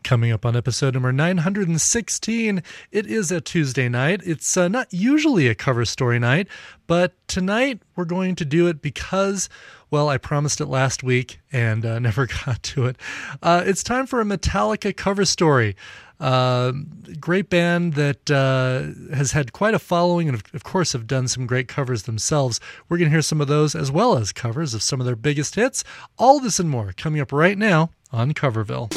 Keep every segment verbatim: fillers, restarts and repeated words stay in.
Coming up on episode number nine hundred sixteen, it is a Tuesday night. It's uh, not usually a cover story night, but tonight we're going to do it because, well, I promised it last week and uh, never got to it. Uh, it's time for a Metallica cover story. Uh, great band that uh, has had quite a following and, of, of course, have done some great covers themselves. We're going to hear some of those as well as covers of some of their biggest hits. All this and more coming up right now on Coverville.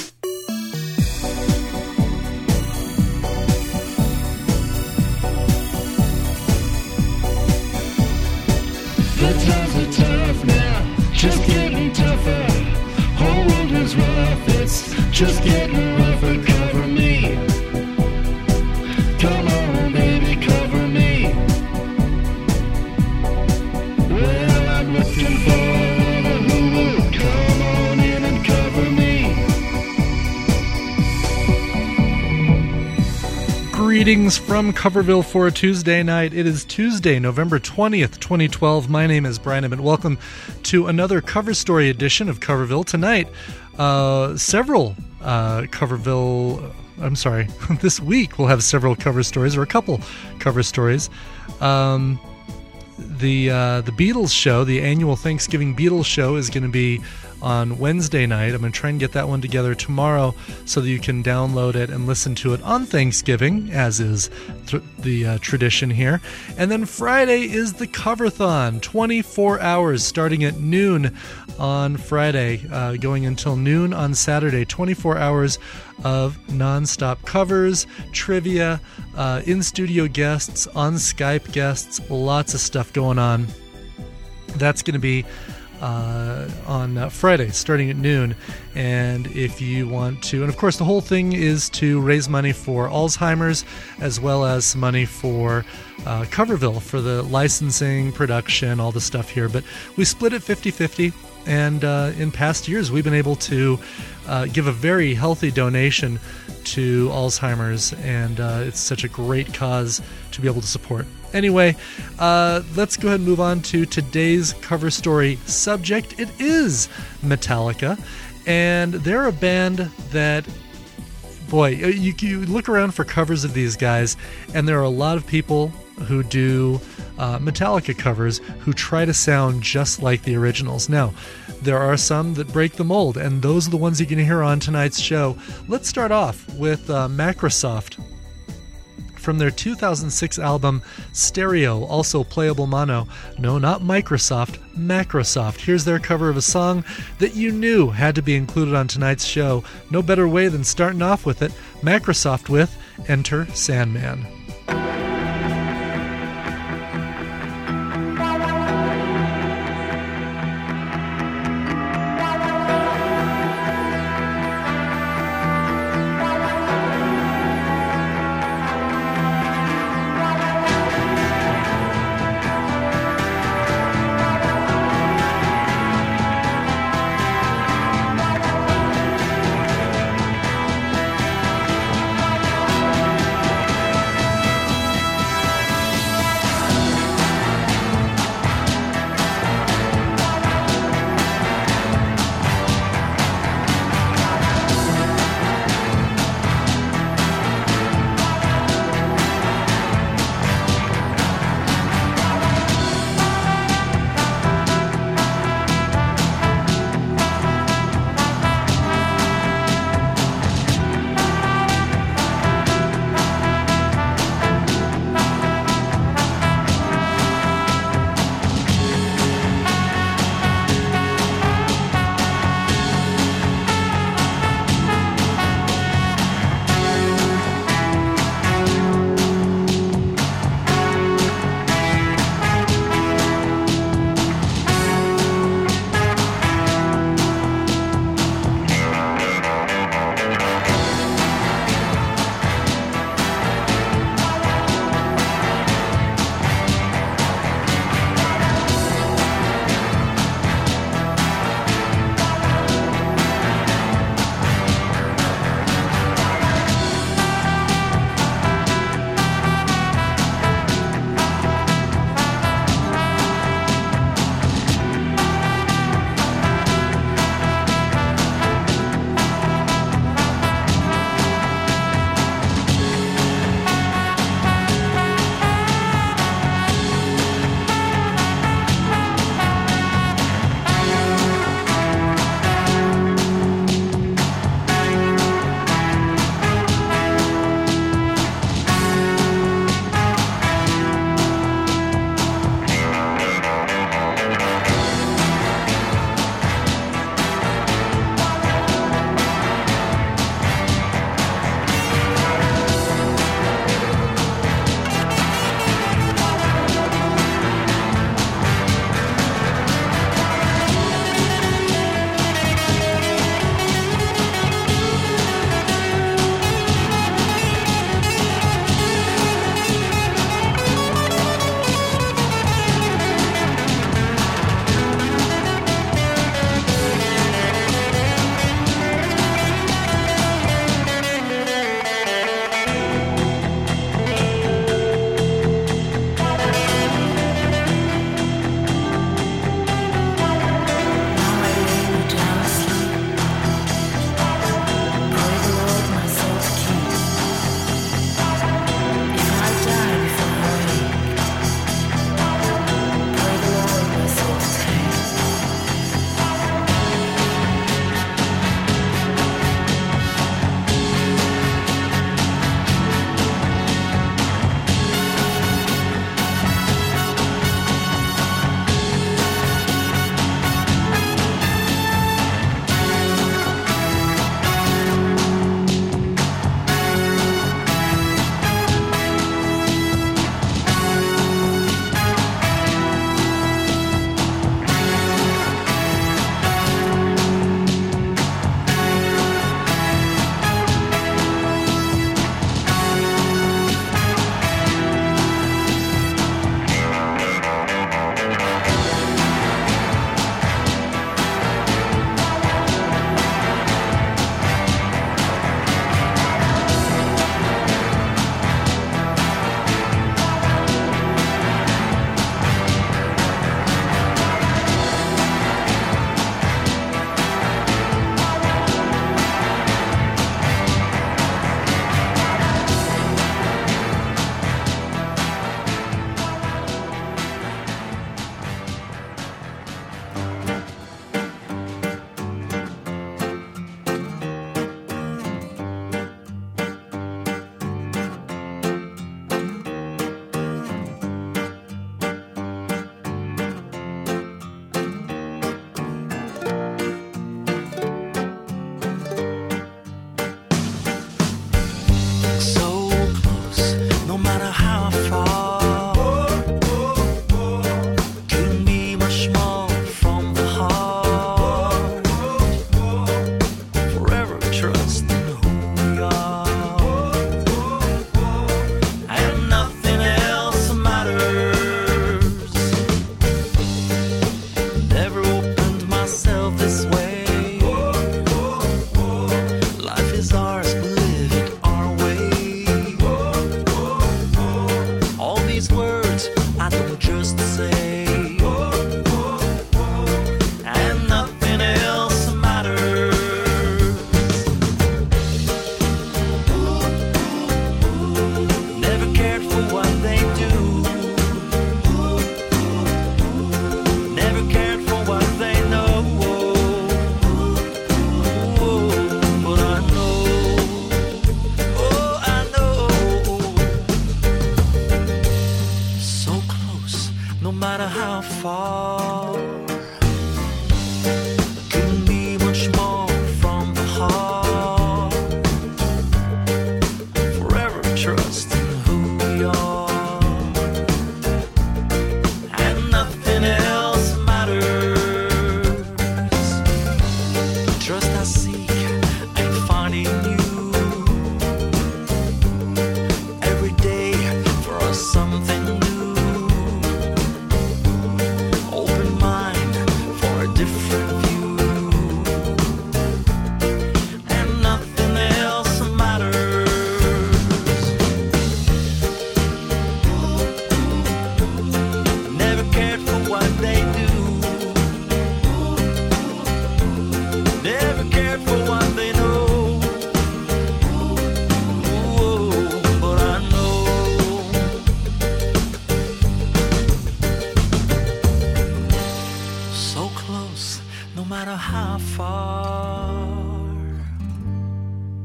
The times are tough now, just getting tougher. Whole world is rough, it's just getting rougher. Cover me, come on baby, cover me. Well, I'm looking for a who will come on in and cover me. Greetings from Coverville for a Tuesday night. It is Tuesday, November twentieth, twenty twelve. My name is Brian and welcome to another cover story edition of Coverville. Tonight, uh, several uh, Coverville, I'm sorry, this week we'll have several cover stories, or a couple cover stories. Um, the, uh, the Beatles show, the annual Thanksgiving Beatles show, is going to be on Wednesday night. I'm going to try and get that one together tomorrow so that you can download it and listen to it on Thanksgiving, as is th- the uh, tradition here. And then Friday is the Coverthon, twenty-four hours starting at noon on Friday, uh, going until noon on Saturday. twenty-four hours of non-stop covers, trivia, uh, in-studio guests, on Skype guests, lots of stuff going on. That's going to be Uh, on uh, Friday, starting at noon. And if you want to, and of course the whole thing is to raise money for Alzheimer's, as well as some money for uh, Coverville, for the licensing, production, all the stuff here. But we split it fifty-fifty, and uh, in past years we've been able to uh, give a very healthy donation to Alzheimer's, and uh, it's such a great cause to be able to support. Anyway, uh, let's go ahead and move on to today's cover story subject. It is Metallica, and they're a band that, boy, you, you look around for covers of these guys, and there are a lot of people who do uh, Metallica covers who try to sound just like the originals. Now, there are some that break the mold, and those are the ones you're going to hear on tonight's show. Let's start off with uh, Macrosoft. From their two thousand six album Stereo, also playable mono. No, not Microsoft, Macrosoft. Here's their cover of a song that you knew had to be included on tonight's show. No better way than starting off with it. Macrosoft with Enter Sandman.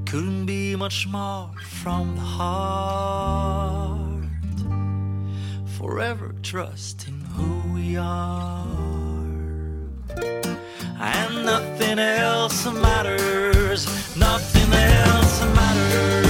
couldn't be much more from the heart. Forever trusting who we are, and nothing else matters, nothing else matters.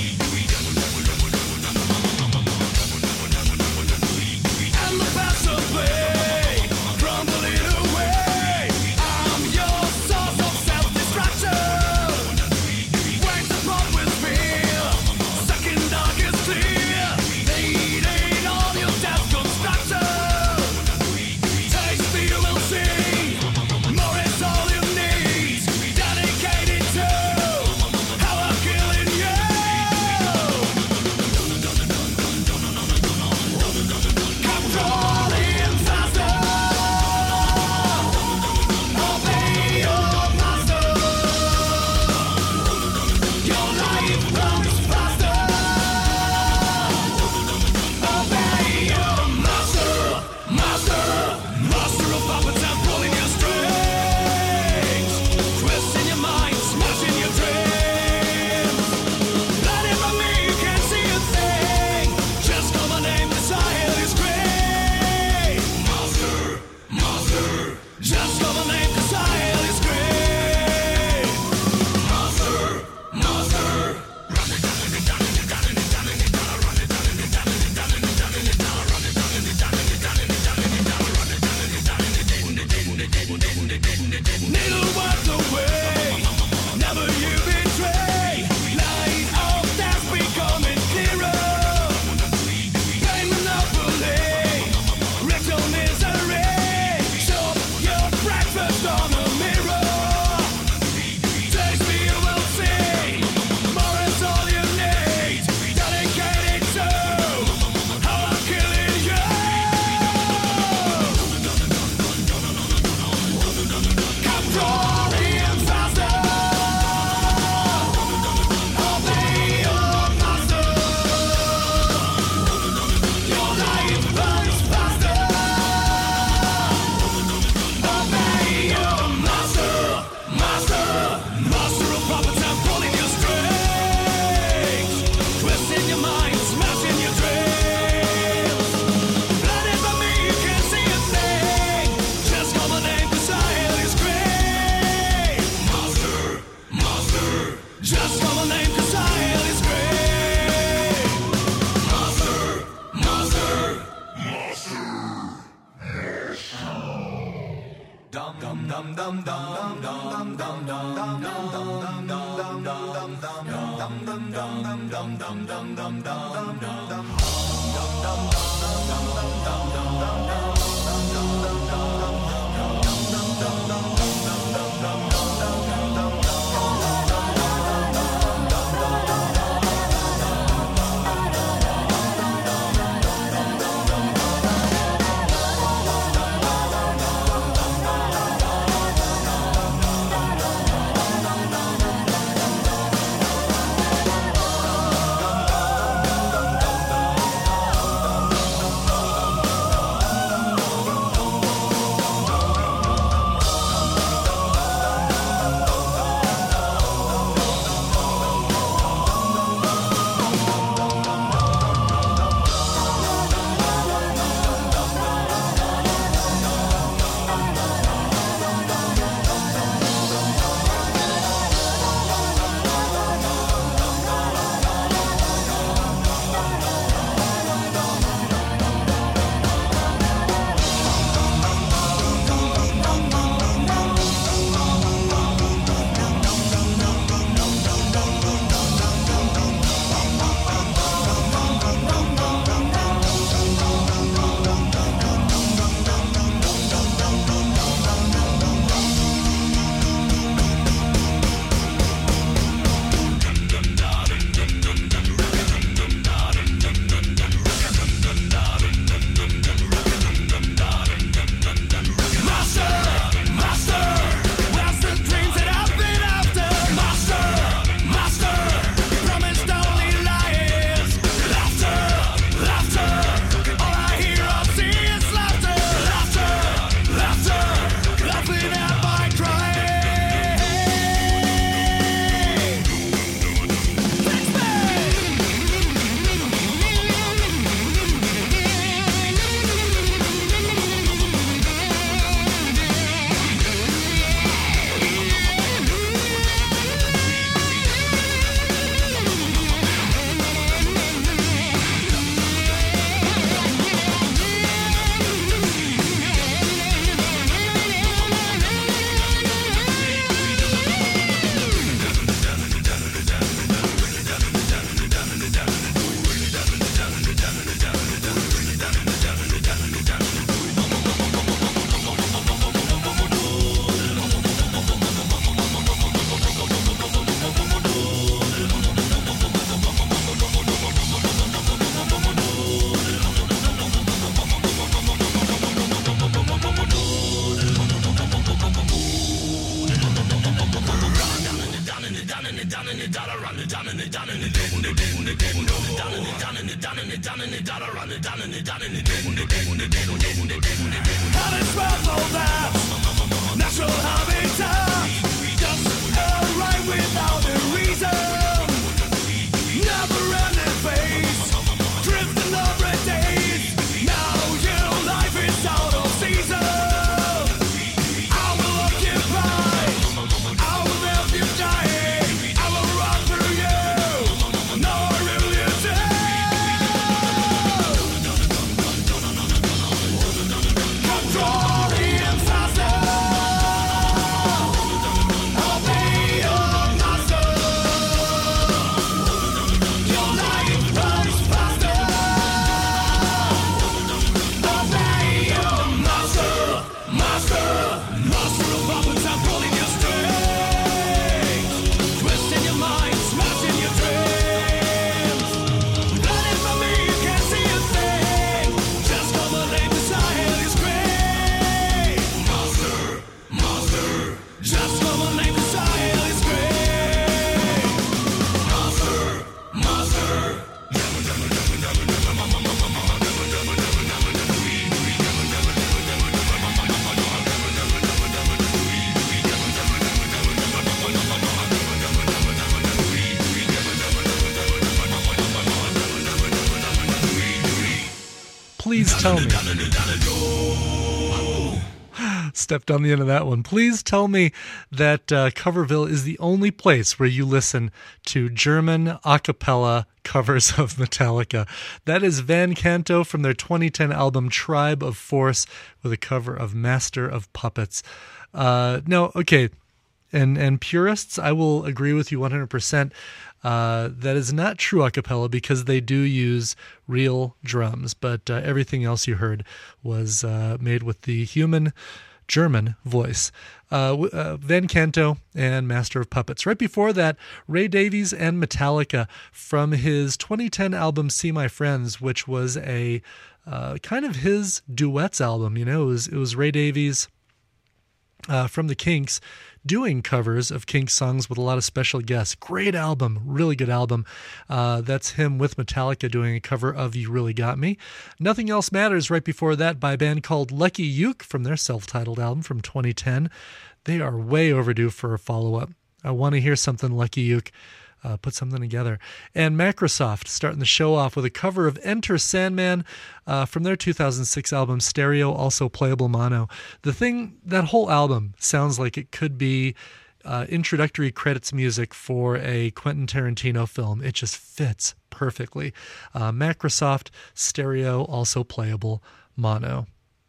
And the passerby Control the imposter. Please tell me. Stepped on the end of that one. Please tell me that uh, Coverville is the only place where you listen to German a cappella covers of Metallica. That is Van Canto from their twenty ten album Tribe of Force with a cover of Master of Puppets. Uh, no, okay. And and purists, I will agree with you one hundred percent. Uh, that is not true a cappella because they do use real drums, but uh, everything else you heard was uh, made with the human German voice. Uh, uh, Van Canto and Master of Puppets. Right before that, Ray Davies and Metallica from his twenty ten album See My Friends, which was a uh, kind of his duets album. You know, it was, it was Ray Davies uh, from the Kinks doing covers of Kinks songs with a lot of special guests. Great album, really good album. Uh, that's him with Metallica doing a cover of You Really Got Me. Nothing Else Matters right before that by a band called Lucky Uke from their self-titled album from twenty ten. They are way overdue for a follow-up. I want to hear something Lucky Uke. Uh, put something together. And Microsoft starting the show off with a cover of Enter Sandman uh, from their two thousand six album Stereo, also playable mono. The thing, that whole album sounds like it could be uh, introductory credits music for a Quentin Tarantino film. It just fits perfectly. Uh, Microsoft, Stereo, also playable mono.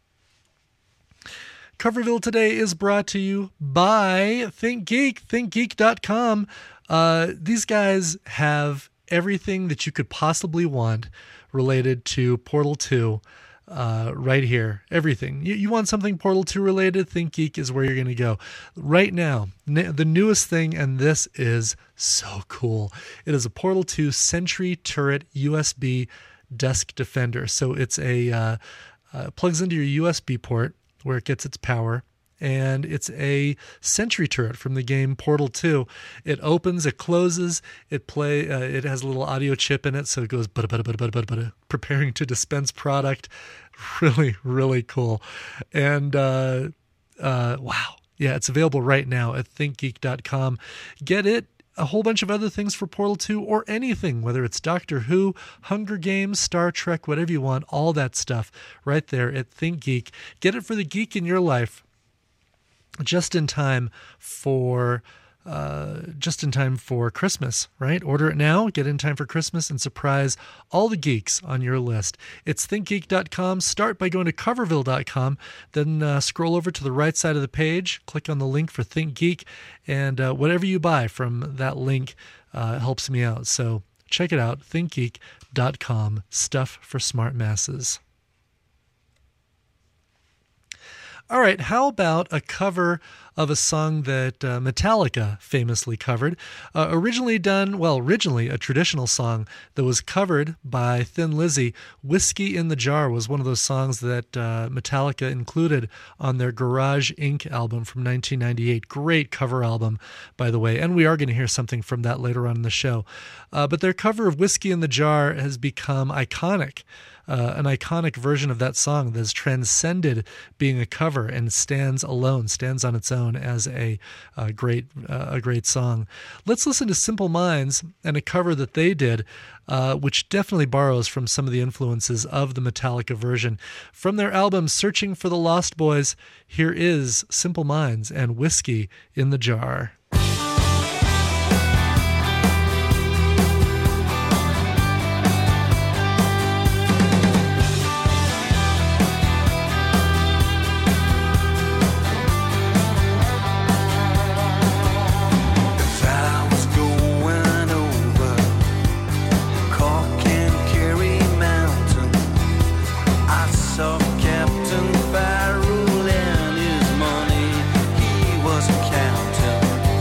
Coverville today is brought to you by ThinkGeek, think geek dot com. Uh, these guys have everything that you could possibly want related to Portal two uh, right here. Everything. You, you want something Portal two related? ThinkGeek is where you're going to go. Right now, n- the newest thing, and this is so cool. It is a Portal two Sentry Turret U S B Desk Defender. So it's a uh, uh, plugs into your U S B port where it gets its power. And it's a sentry turret from the game Portal two. It opens, it closes, it play. Uh, it has a little audio chip in it, so it goes bada bada bada bada bada bada, preparing to dispense product. Really, really cool. And uh, uh, wow, yeah, it's available right now at think geek dot com. Get it. A whole bunch of other things for Portal two or anything, whether it's Doctor Who, Hunger Games, Star Trek, whatever you want, all that stuff right there at ThinkGeek. Get it for the geek in your life. Just in time for uh, just in time for Christmas, right? Order it now, get in time for Christmas, and surprise all the geeks on your list. It's think geek dot com. Start by going to coverville dot com, then uh, scroll over to the right side of the page, click on the link for ThinkGeek, and uh, whatever you buy from that link uh, helps me out. So check it out, think geek dot com. Stuff for smart masses. All right, how about a cover of a song that uh, Metallica famously covered? Uh, originally done, well, originally a traditional song that was covered by Thin Lizzy. Whiskey in the Jar was one of those songs that uh, Metallica included on their Garage Incorporated album from nineteen ninety-eight. Great cover album, by the way, and we are going to hear something from that later on in the show. Uh, but their cover of Whiskey in the Jar has become iconic. Uh, an iconic version of that song that has transcended being a cover and stands alone, stands on its own as a, a great uh, a great song. Let's listen to Simple Minds and a cover that they did, uh, which definitely borrows from some of the influences of the Metallica version. From their album Searching for the Lost Boys, here is Simple Minds and Whiskey in the Jar. Captain Farrell and his money, he was a captain.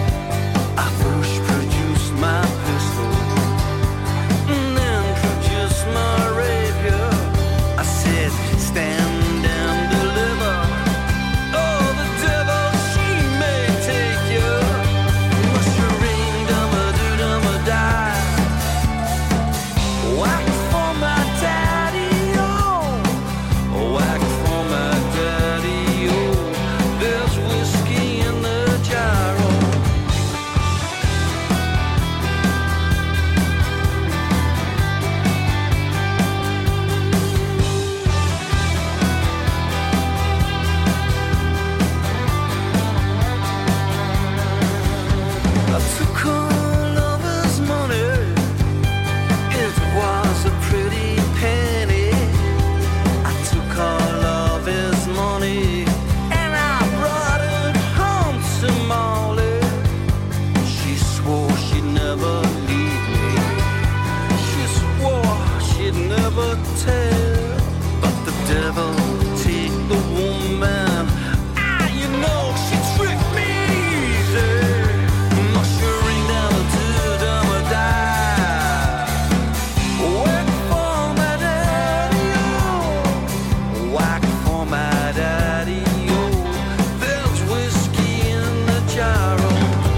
took all of his money. It was a pretty penny. I took all of his money and I brought it home to Molly. She swore she'd never leave me. She swore she'd never tell. But the devil take the woman. Ah, you know she tricked me easy. Mushering down the do-dum-a-die. Work for my daddy, oh. Whack for my daddy, oh. There's whiskey in the jar, oh.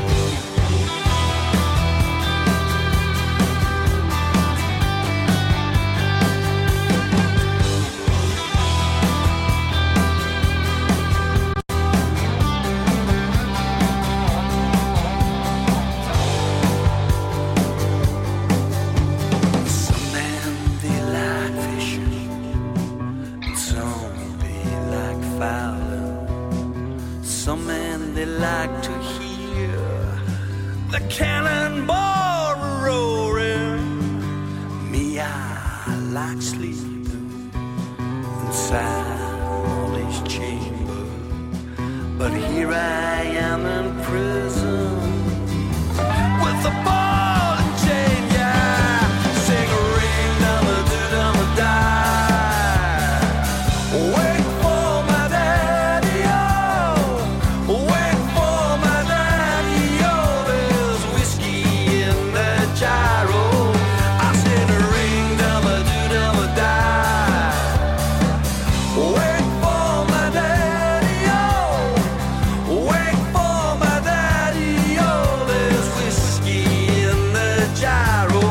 Some men they like fishing, some they like fowling. Some men they like to hear the cannonball roaring. Me, I like sleeping inside Molly's chamber, but here I am in prison with a ball and chain, yeah. Sing a ring, dum a do dum a die. Wait for my daddy, oh. Wait for my daddy, oh. There's whiskey in the jar, oh. I said a ring, dum a do dum a die. Wait for my daddy, oh. Wait for my daddy, oh. There's whiskey in the jar, oh.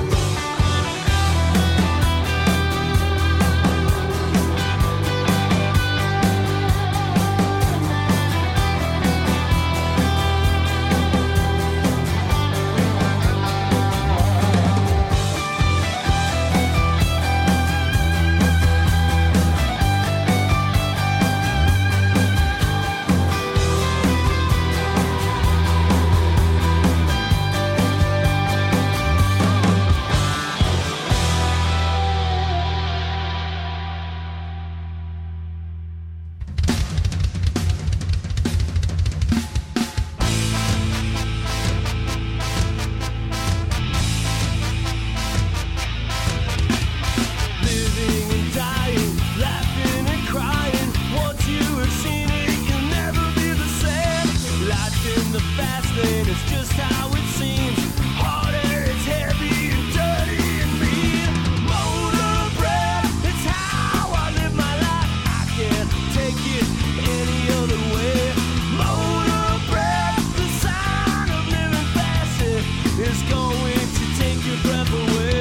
Living and dying, laughing and crying. Once you have seen it, you'll never be the same. Life in the fast lane is just how it seems. Harder, it's heavy and dirty and mean. Motor breath, it's how I live my life. I can't take it any other way. Motor breath, the sign of living fast is going to take your breath away.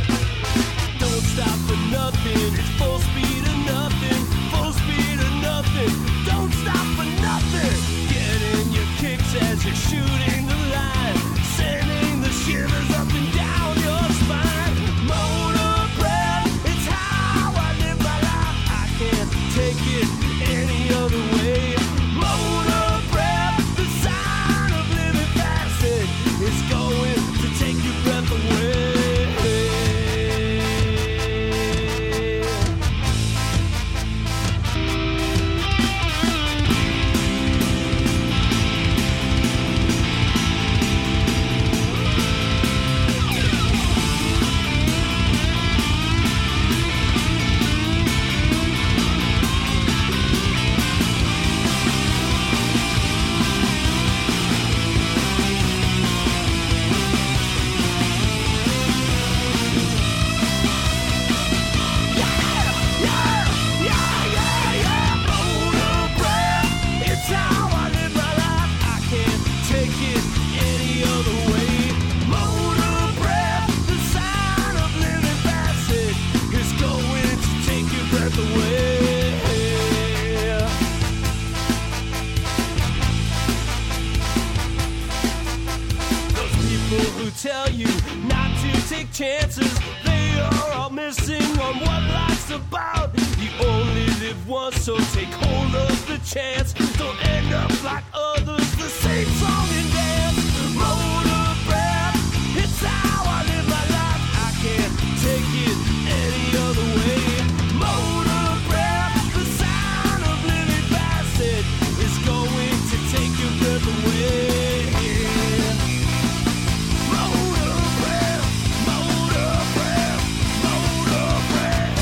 Don't stop for nothing. It's full speed or nothing. Full speed or nothing. yours, so take hold of the chance. Don't end up like others, the same song and dance. Motor breath, it's how I live my life. I can't take it any other way. Motor breath, the sound of Lily Bassett is going to take your breath away. Motor breath, motor breath, motor breath.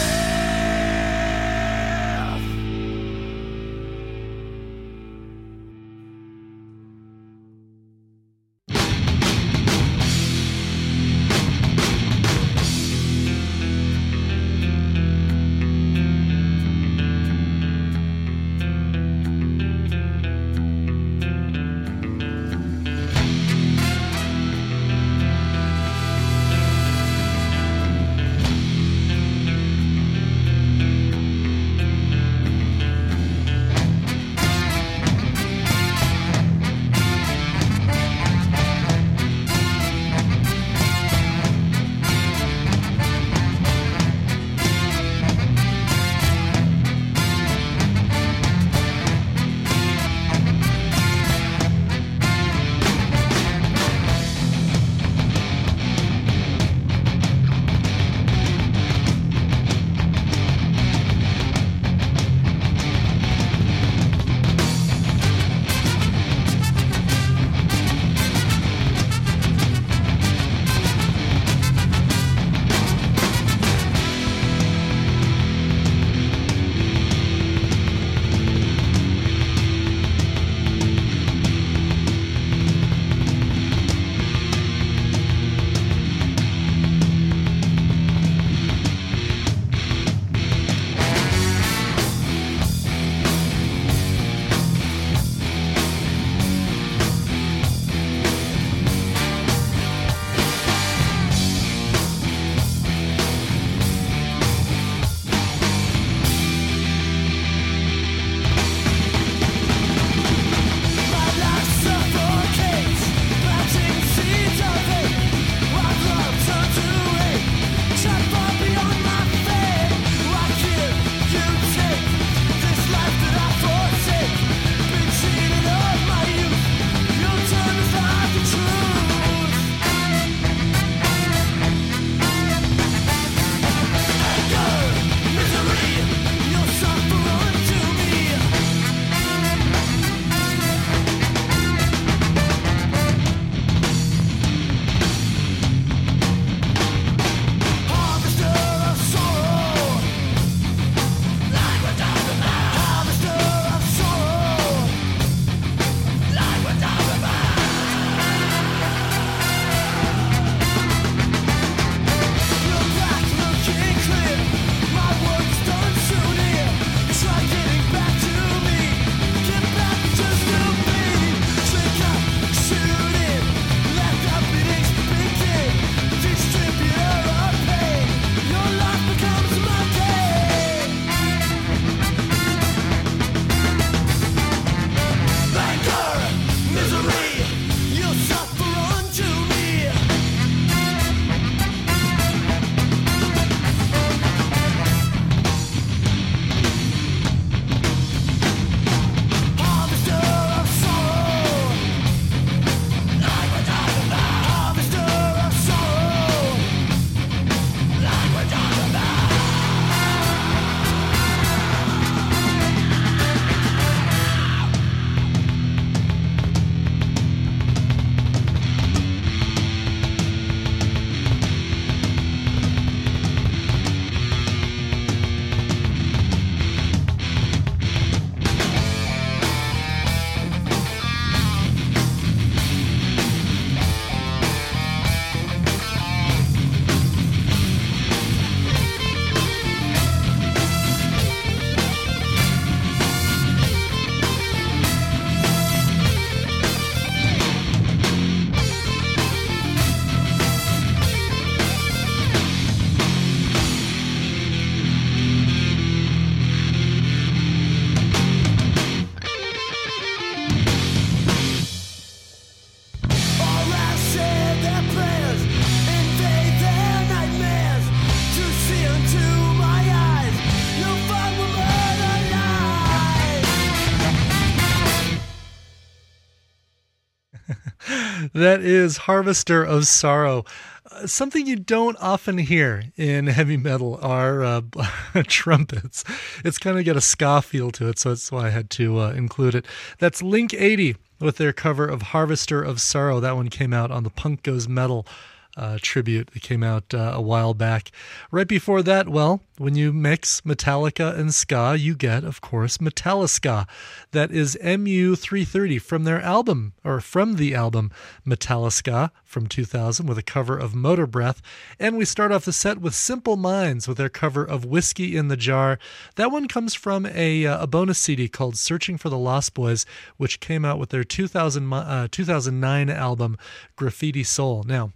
That is Harvester of Sorrow. Uh, something you don't often hear in heavy metal are uh, trumpets. It's kind of got a ska feel to it, so that's why I had to uh, include it. That's Link eighty with their cover of Harvester of Sorrow. That one came out on the Punk Goes Metal Uh, tribute that came out uh, a while back. Right before that, well, when you mix Metallica and ska, you get, of course, Metalliska. That is M U three thirty from their album, or from the album Metalliska from two thousand with a cover of Motor Breath. And we start off the set with Simple Minds with their cover of Whiskey in the Jar. That one comes from a, uh, a bonus C D called Searching for the Lost Boys, which came out with their two thousand, uh, two thousand nine album Graffiti Soul. Now,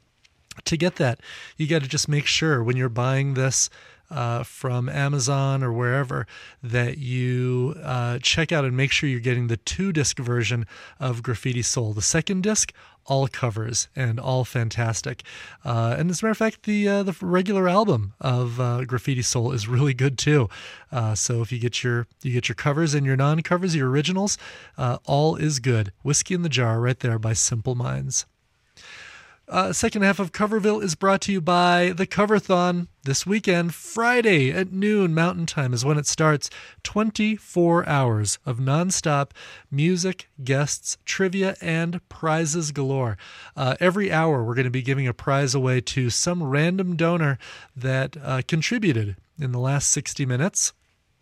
to get that, you got to just make sure when you're buying this uh, from Amazon or wherever that you uh, check out and make sure you're getting the two-disc version of Graffiti Soul. The second disc, all covers and all fantastic. Uh, and as a matter of fact, the uh, the regular album of uh, Graffiti Soul is really good too. Uh, so if you get your you get your covers and your non-covers, your originals, uh, all is good. Whiskey in the Jar right there by Simple Minds. Uh, second half of Coverville is brought to you by the Coverthon this weekend. Friday at noon Mountain Time is when it starts. twenty-four hours of nonstop music, guests, trivia, and prizes galore. Uh, every hour we're going to be giving a prize away to some random donor that uh, contributed in the last sixty minutes.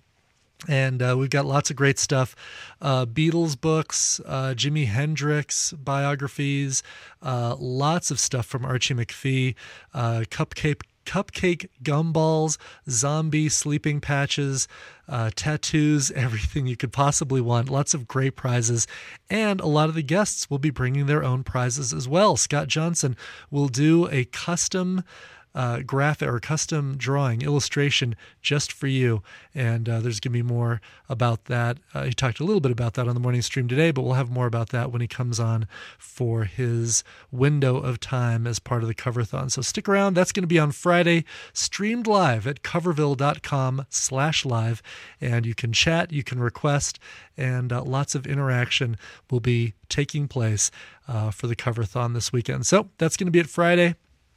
And uh, we've got lots of great stuff. Uh, Beatles books, uh, Jimi Hendrix biographies, uh, lots of stuff from Archie McPhee, uh, cupcake cupcake gumballs, zombie sleeping patches, uh, tattoos, everything you could possibly want. Lots of great prizes. And a lot of the guests will be bringing their own prizes as well. Scott Johnson will do a custom Uh, graphic or custom drawing illustration just for you, and uh, there's going to be more about that. Uh, he talked a little bit about that on the morning stream today, but we'll have more about that when he comes on for his window of time as part of the Coverthon. So stick around. That's going to be on Friday, streamed live at coverville.com slash live, and you can chat, you can request, and uh, lots of interaction will be taking place uh, for the Coverthon this weekend. So that's going to be at Friday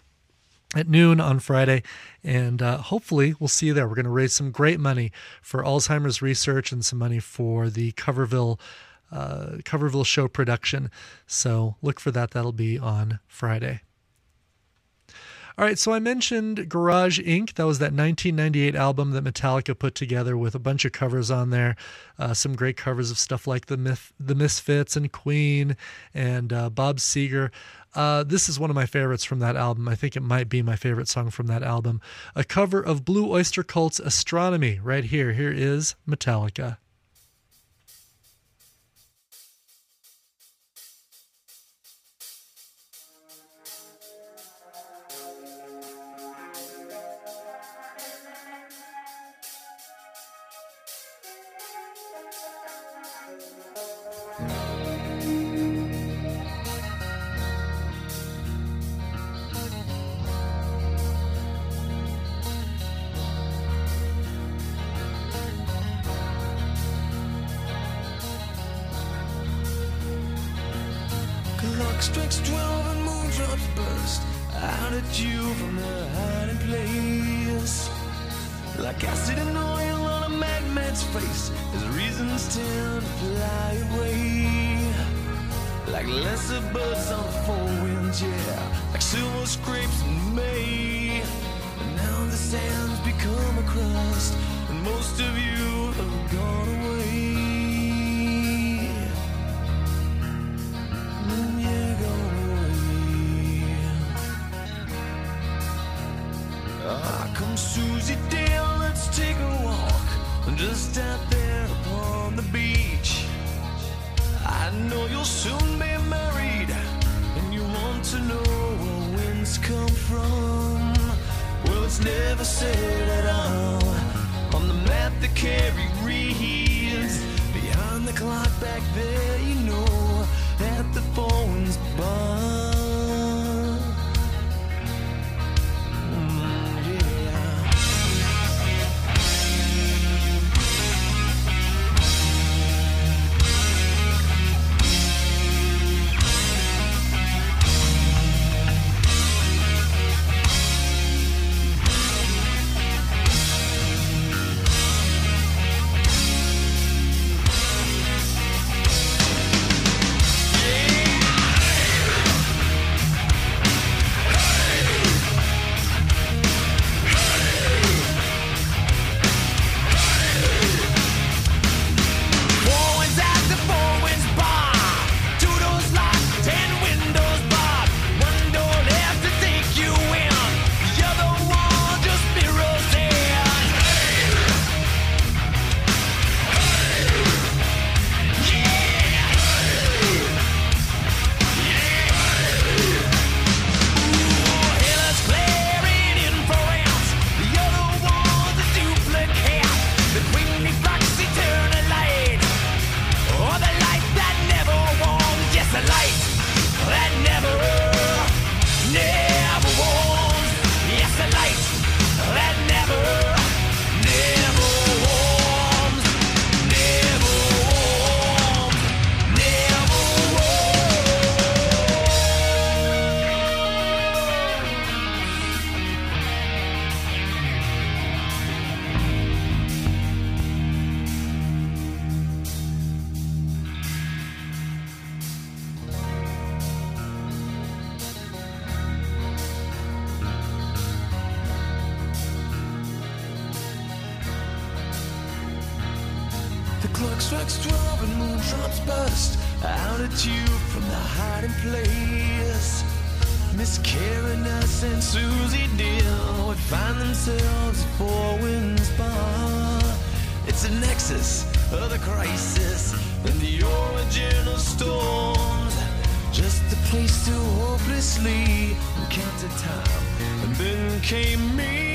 at noon on Friday, and uh, hopefully we'll see you there. We're going to raise some great money for Alzheimer's research and some money for the Coverville uh, Coverville show production. So look for that. That'll be on Friday. All right, so I mentioned Garage Incorporated. That was that nineteen ninety-eight album that Metallica put together with a bunch of covers on there. Uh, some great covers of stuff like the Myth, the Misfits and Queen and uh, Bob Seger. Uh, this is one of my favorites from that album. I think it might be my favorite song from that album. A cover of Blue Oyster Cult's Astronomy right here. Here is Metallica. Strikes twelve and moondrops burst out at you from their hiding place. Like acid and oil on a madman's face, as reasons tend to fly away. Like lesser birds on the four winds, yeah, like silver scrapes in May. And now the sand's become a crust, and most of you have gone away. Come Susie Dale, let's take a walk just out there upon the beach. I know you'll soon be married, and you want to know where winds come from. Well, it's never said at all on the map that Carrie reads. Behind the clock back there, you know that the four winds burn. The clock strikes twelve and moondrops burst out at you from the hiding place. Miss Karen, us, and Susie Deal would find themselves at Four Winds Bar. It's a nexus of the crisis and the origin of storms. Just a place to hopelessly count the time. And then came me.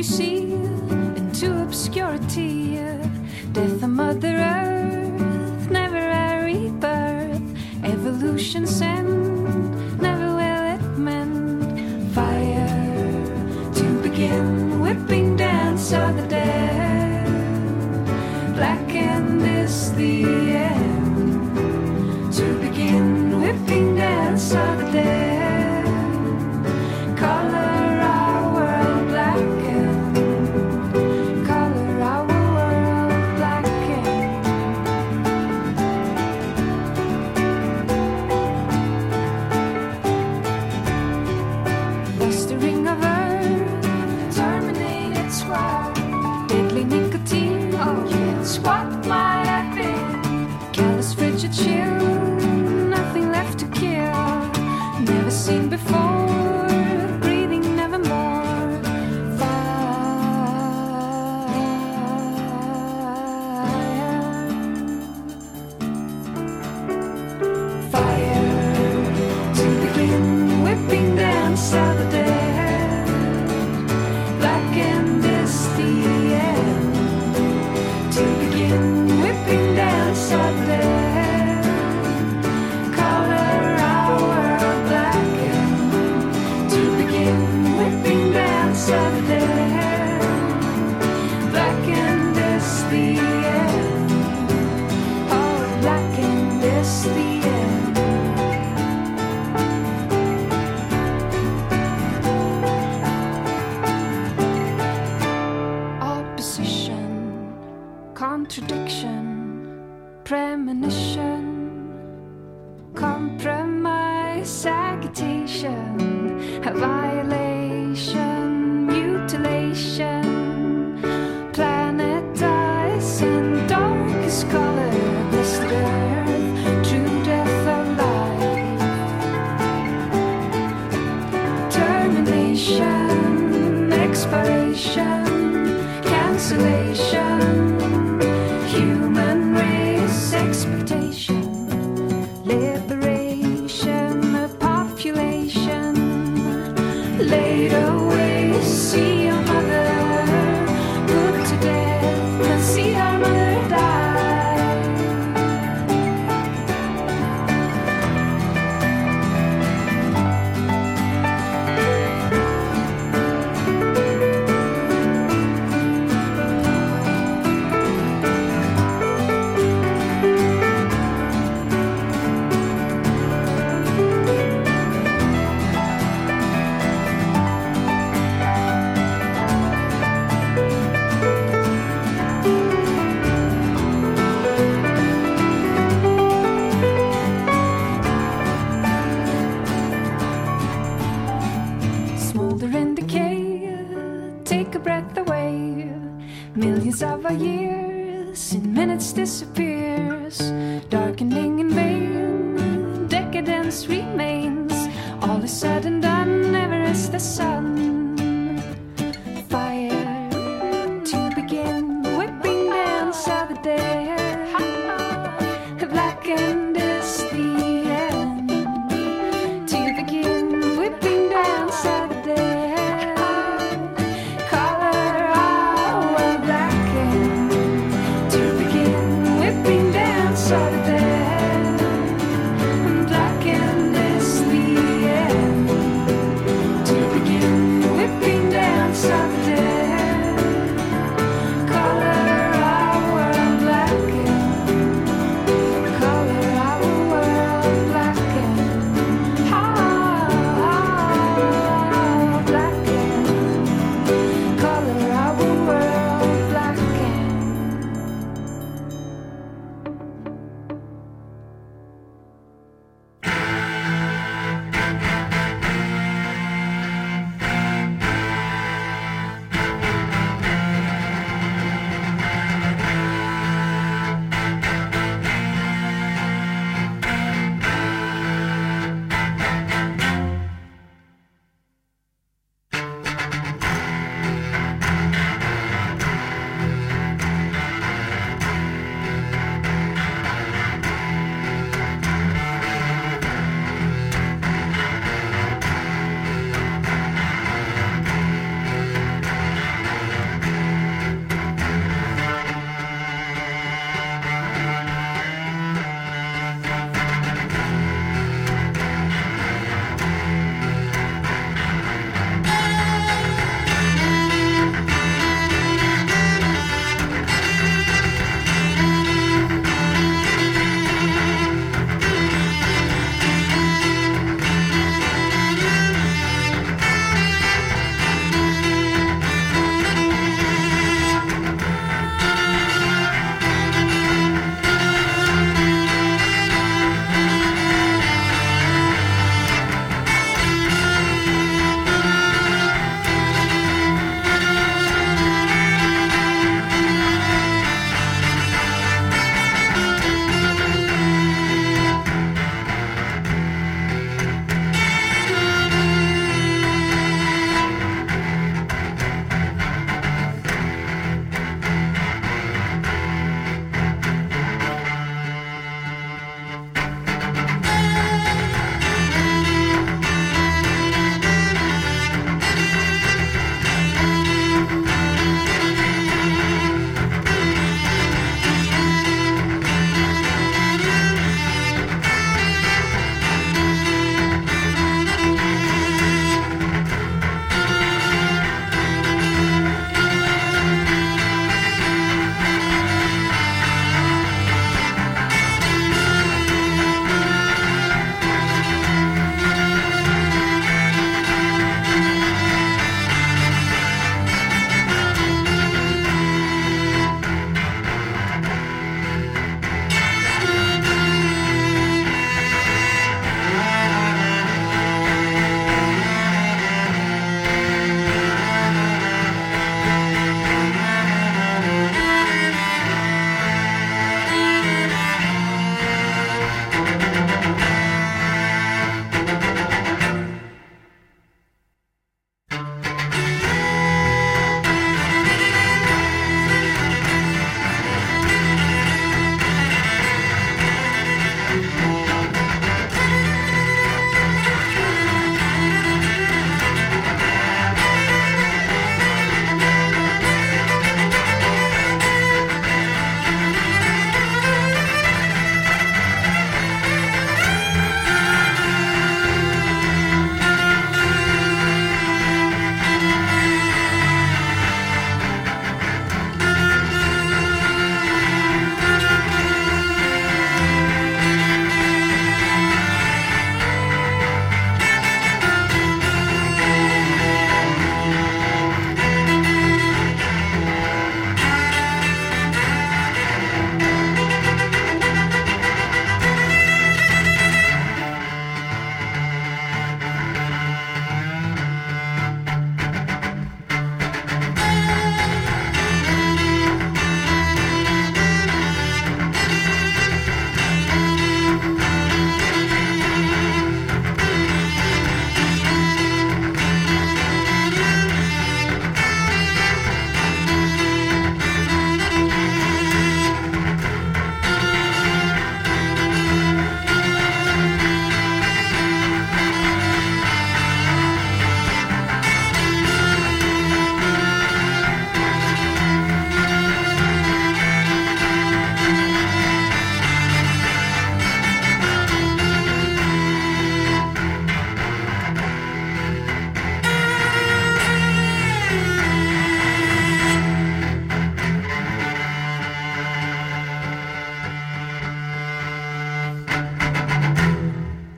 see into obscurity. Death of Mother Earth, never a rebirth. Evolution's end, never will it mend. Fire to begin, whipping dance of the dead. Blackened is the end. To begin, whipping dance of the dead. Color our world blackened. Color our world blackened. Lost the ring of earth, terminated squad. Deadly nicotine, oh yes, what might have been? Callous, frigid chill, nothing left to kill. Never seen before, breathing nevermore. Fire. Fire to begin, whipping dance of the dead. Blackened is the end. To begin, whipping dance of the dead. Color our world blackened. To begin, whipping dance of the dead. Blackened is the end. Oh, blackened is the end. Opposition, contradiction, premonition, compromise, agitation, violation, mutilation, planet ice and darkest color, blistered earth, true death of life, termination, expiration, cancellation, human race expectation, liberation of population, laid away, see your mother put to death, and see our mother die. Smolder and decay, take a breath away. Millions of our years in minutes disappears. Darkening in vain, decadence remains. All is said and done, never is the sun. Fire to begin, whipping dance of the dead. Blackened is the end. To begin, whipping dance of the dead. Color our blackened. To begin, whipping dance of the dead.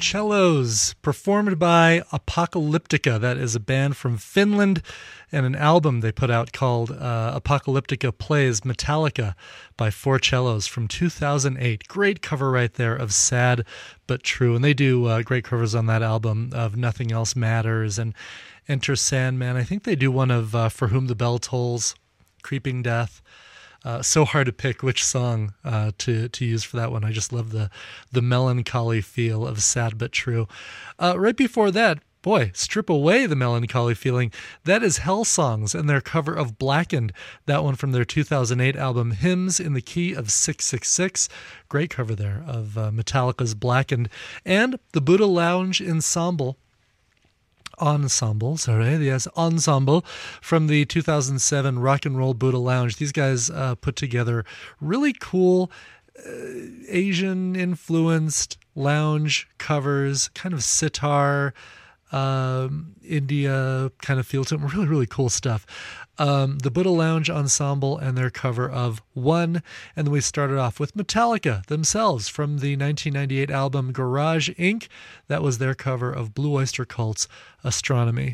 Cellos, performed by Apocalyptica. That is a band from Finland, and an album they put out called uh, Apocalyptica Plays Metallica by Four Cellos from two thousand eight. Great cover right there of Sad But True. And they do uh, great covers on that album of Nothing Else Matters and Enter Sandman. I think they do one of uh, For Whom the Bell Tolls, Creeping Death. Uh, so hard to pick which song uh, to to use for that one. I just love the the melancholy feel of Sad But True. Uh, right before that, boy, strip away the melancholy feeling. That is Hell Songs and their cover of Blackened. That one from their two thousand eight album Hymns in the Key of six six six. Great cover there of uh, Metallica's Blackened. And the Buddha Lounge Ensemble. Ensemble, sorry, yes, Ensemble from the two thousand seven Rock and Roll Buddha Lounge. These guys uh, put together really cool uh, Asian-influenced lounge covers, kind of sitar, um, India kind of feel to them. Really, really cool stuff. Um, the Buddha Lounge Ensemble and their cover of One. And then we started off with Metallica themselves from the nineteen ninety-eight album Garage Incorporated. That was their cover of Blue Oyster Cult's Astronomy.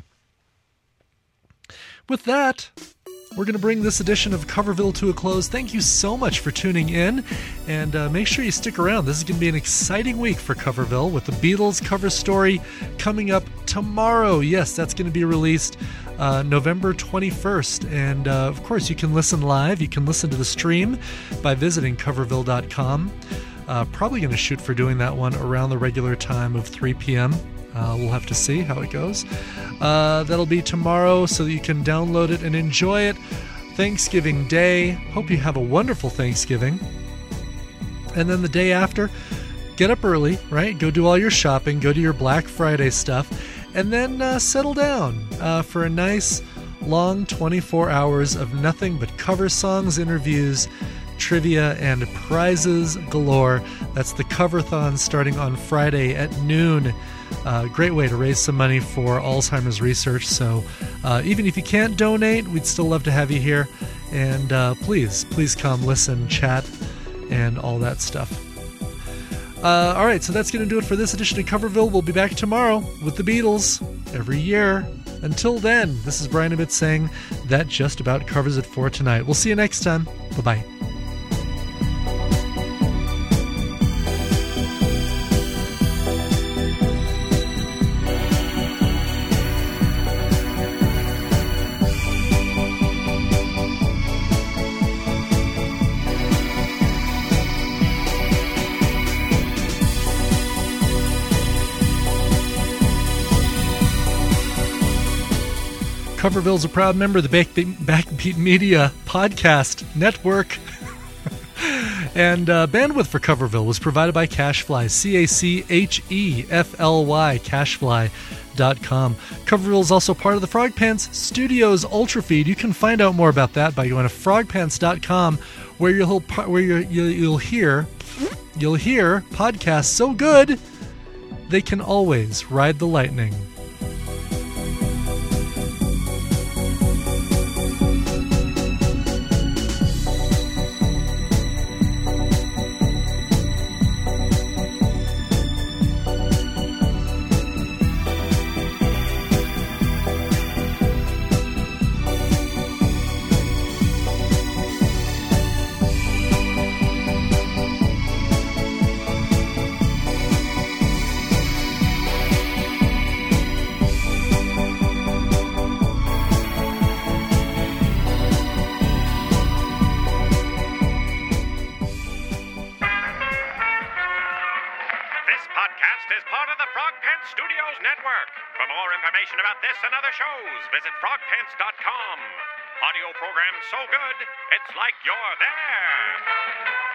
With that, we're going to bring this edition of Coverville to a close. Thank you so much for tuning in, and uh, make sure you stick around. This is going to be an exciting week for Coverville with the Beatles cover story coming up tomorrow. Yes, that's going to be released uh, November twenty-first, and uh, of course you can listen live. You can listen to the stream by visiting coverville dot com. Uh, probably going to shoot for doing that one around the regular time of three p.m. Uh, we'll have to see how it goes. Uh, that'll be tomorrow so that you can download it and enjoy it. Thanksgiving Day. Hope you have a wonderful Thanksgiving. And then the day after, get up early, right? Go do all your shopping. Go do your Black Friday stuff. And then uh, settle down uh, for a nice, long twenty-four hours of nothing but cover songs, interviews, trivia, and prizes galore. That's the Coverthon starting on Friday at noon. Uh, great way to raise some money for Alzheimer's research. So uh, even if you can't donate, we'd still love to have you here. And uh, please, please come, listen, chat, and all that stuff. Uh, all right, so that's going to do it for this edition of Coverville. We'll be back tomorrow with the Beatles every year. Until then, this is Brian Ibbott saying that just about covers it for tonight. We'll see you next time. Bye-bye. Coverville's a proud member of the Backbeat, Backbeat Media Podcast Network. And uh, bandwidth for Coverville was provided by CacheFly, C A C H E F L Y, cachefly dot com. Coverville is also part of the Frog Pants Studios Ultra Feed. You can find out more about that by going to frog pants dot com, where you'll where you'll, you'll hear you'll hear podcasts so good they can always ride the lightning. Visit frog pants dot com. Audio program so good, it's like you're there.